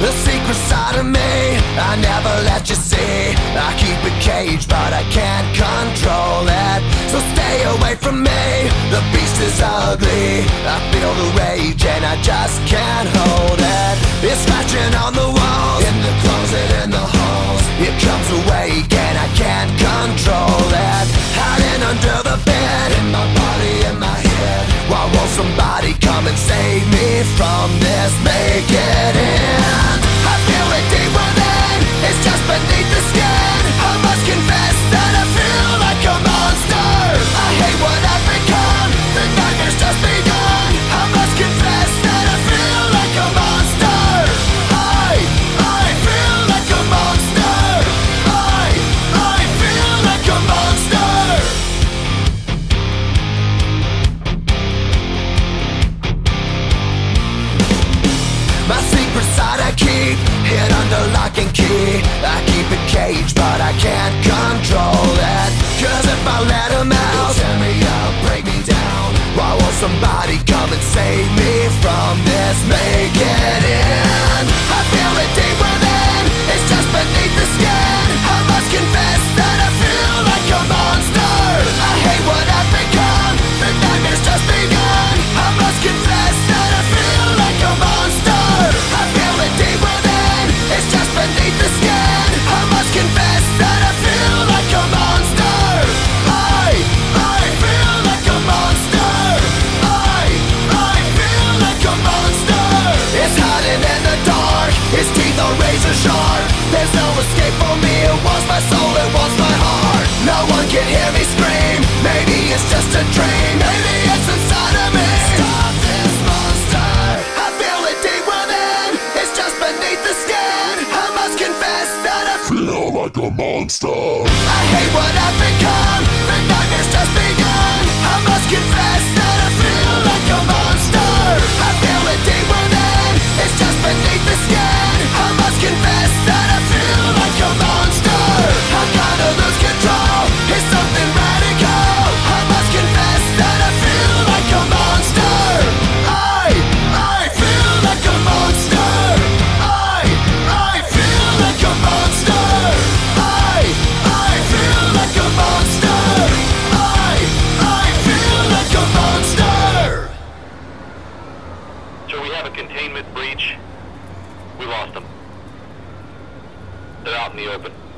The secret side of me, I never let you see. I keep it caged, but I can't control it. So stay away from me, the beast is ugly. I feel the rage and I just can't hold it. It's scratching on the walls, in the closet, in the halls. It comes awake and I can't control it. Hiding under the bed, in my body, in my head. Why won't somebody come and save me from this? Make it end. I feel it deep within, it's just beneath the skin. I must confess that I feel like a monster. I hate what I've become, the nightmare's just begun. I must confess that I feel like a monster. I feel like a monster. I feel like a monster. My secret side I keep hid under lock and key. I keep it caged, but I can't control it. Cause if I let him out, he'll tear me up, break me down. Why won't somebody come and save me from this? Make it end. I feel it deep within, it's just beneath the skin. I must confess that I feel like a monster. I hate what I've become, the nightmare's just begun. I must confess that I feel like a monster. I feel it deep within, it's just beneath the skin. I must confess that I feel like a monster. I feel like a monster. I feel like a monster. It's hiding in the dark, its teeth are razor sharp. There's no escape for me, it wants my soul, it wants my heart. No one can hear me scream, maybe it's just a dream. Maybe it's inside of me. Stop this monster. I feel it deep within, it's just beneath the skin. I must confess that I feel like a monster. I hate what I've become, the nightmare's just begun. I must confess that I feel like a monster. I feel it deep within, it's just beneath the skin. I must confess that I feel like a monster. I gotta lose control, it's something radical. I must confess that I feel like a monster. I feel like a monster. I feel like a monster. I feel like a monster. I feel like a monster. So we have a containment breach. We lost them. They're out in the open.